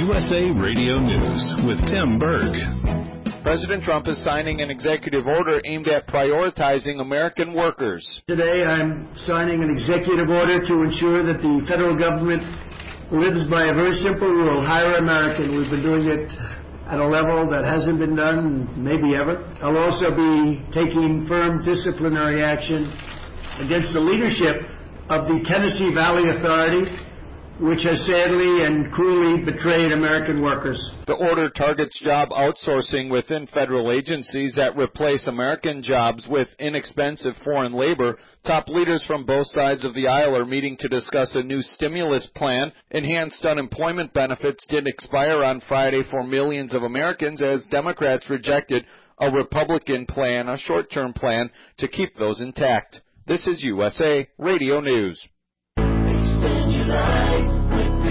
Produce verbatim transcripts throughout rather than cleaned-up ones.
U S A Radio News with Tim Berg. President Trump is signing an executive order aimed at prioritizing American workers. Today I'm signing an executive order to ensure that the federal government lives by a very simple rule: hire American. We've been doing it at a level that hasn't been done maybe ever. I'll also be taking firm disciplinary action against the leadership of the Tennessee Valley Authority, which has sadly and cruelly betrayed American workers. The order targets job outsourcing within federal agencies that replace American jobs with inexpensive foreign labor. Top leaders from both sides of the aisle are meeting to discuss a new stimulus plan. Enhanced unemployment benefits did expire on Friday for millions of Americans as Democrats rejected a Republican plan, a short-term plan, to keep those intact. This is U S A Radio News. Extend your life with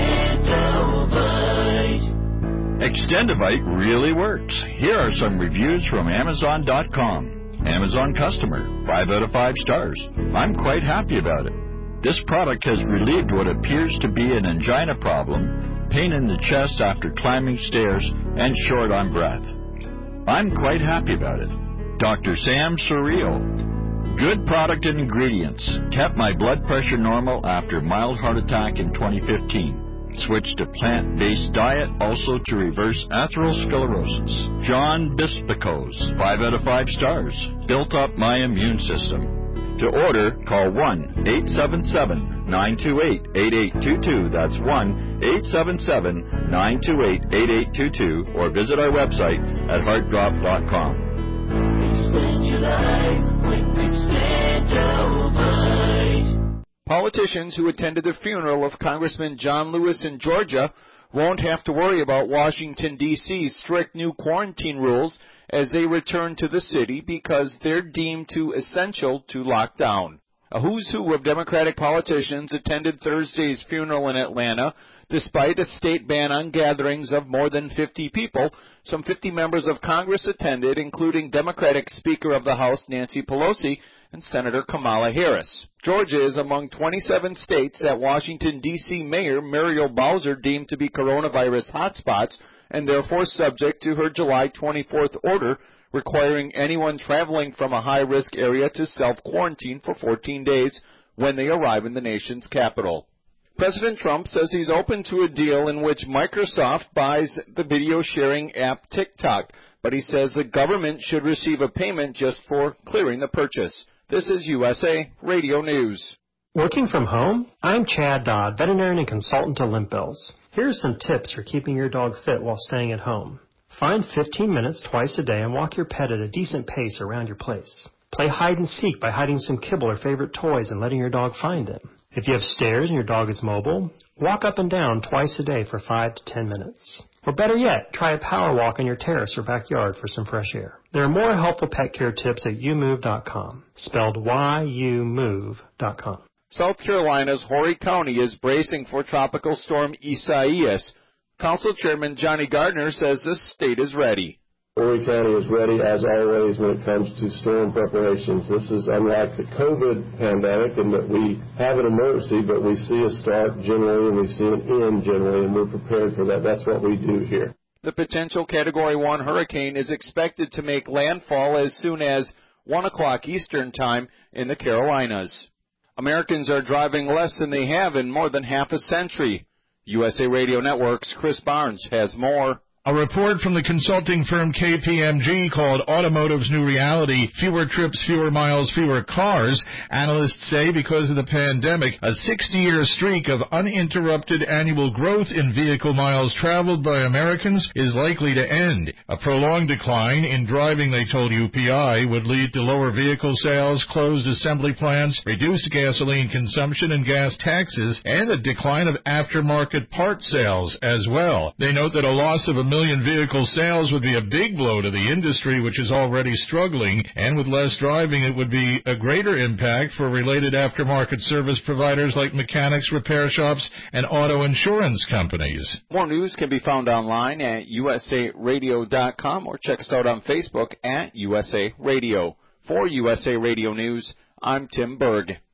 Extendovite. Extendovite really works. Here are some reviews from Amazon dot com. Amazon customer, five out of five stars. I'm quite happy about it. This product has relieved what appears to be an angina problem, pain in the chest after climbing stairs, and short on breath. I'm quite happy about it. Doctor Sam Surreal. Good product and ingredients. Kept my blood pressure normal after mild heart attack in twenty fifteen. Switched to plant-based diet, also to reverse atherosclerosis. John Bispicos, five out of five stars. Built up my immune system. To order, call one eight seven seven, nine two eight, eight eight two two. That's one eight seven seven, nine two eight, eight eight two two, or visit our website at heart drop dot com. Extend your life with Extendovite. Politicians who attended the funeral of Congressman John Lewis in Georgia won't have to worry about Washington, D C's strict new quarantine rules as they return to the city because they're deemed too essential to lock down. A who's who of Democratic politicians attended Thursday's funeral in Atlanta. Despite a state ban on gatherings of more than fifty people, some fifty members of Congress attended, including Democratic Speaker of the House Nancy Pelosi and Senator Kamala Harris. Georgia is among twenty-seven states that Washington, D C Mayor Muriel Bowser deemed to be coronavirus hotspots and therefore subject to her July twenty-fourth order requiring anyone traveling from a high-risk area to self-quarantine for fourteen days when they arrive in the nation's capital. President Trump says he's open to a deal in which Microsoft buys the video-sharing app TikTok, but he says the government should receive a payment just for clearing the purchase. This is U S A Radio News. Working from home? I'm Chad Dodd, veterinarian and consultant to Limp Bills. Here's some tips for keeping your dog fit while staying at home. Find fifteen minutes twice a day and walk your pet at a decent pace around your place. Play hide and seek by hiding some kibble or favorite toys and letting your dog find them. If you have stairs and your dog is mobile, walk up and down twice a day for five to ten minutes. Or better yet, try a power walk on your terrace or backyard for some fresh air. There are more helpful pet care tips at you move dot com, spelled Y U move dot com. South Carolina's Horry County is bracing for Tropical Storm Isaias. Council Chairman Johnny Gardner says the state is ready. Horry County is ready, as always, when it comes to storm preparations. This is unlike the COVID pandemic in that we have an emergency, but we see a start generally and we see an end generally, and we're prepared for that. That's what we do here. The potential Category one hurricane is expected to make landfall as soon as one o'clock Eastern Time in the Carolinas. Americans are driving less than they have in more than half a century. U S A Radio Network's Chris Barnes has more. A report from the consulting firm K P M G called Automotive's New Reality, Fewer Trips, Fewer Miles, Fewer Cars. Analysts say because of the pandemic, a sixty-year streak of uninterrupted annual growth in vehicle miles traveled by Americans is likely to end. A prolonged decline in driving, they told U P I, would lead to lower vehicle sales, closed assembly plants, reduced gasoline consumption and gas taxes, and a decline of aftermarket part sales as well. They note that a loss of a million vehicle sales would be a big blow to the industry, which is already struggling, and with less driving, it would be a greater impact for related aftermarket service providers like mechanics, repair shops, and auto insurance companies. More news can be found online at U S A radio dot com or check us out on Facebook at U S A Radio. For U S A Radio News, I'm Tim Berg.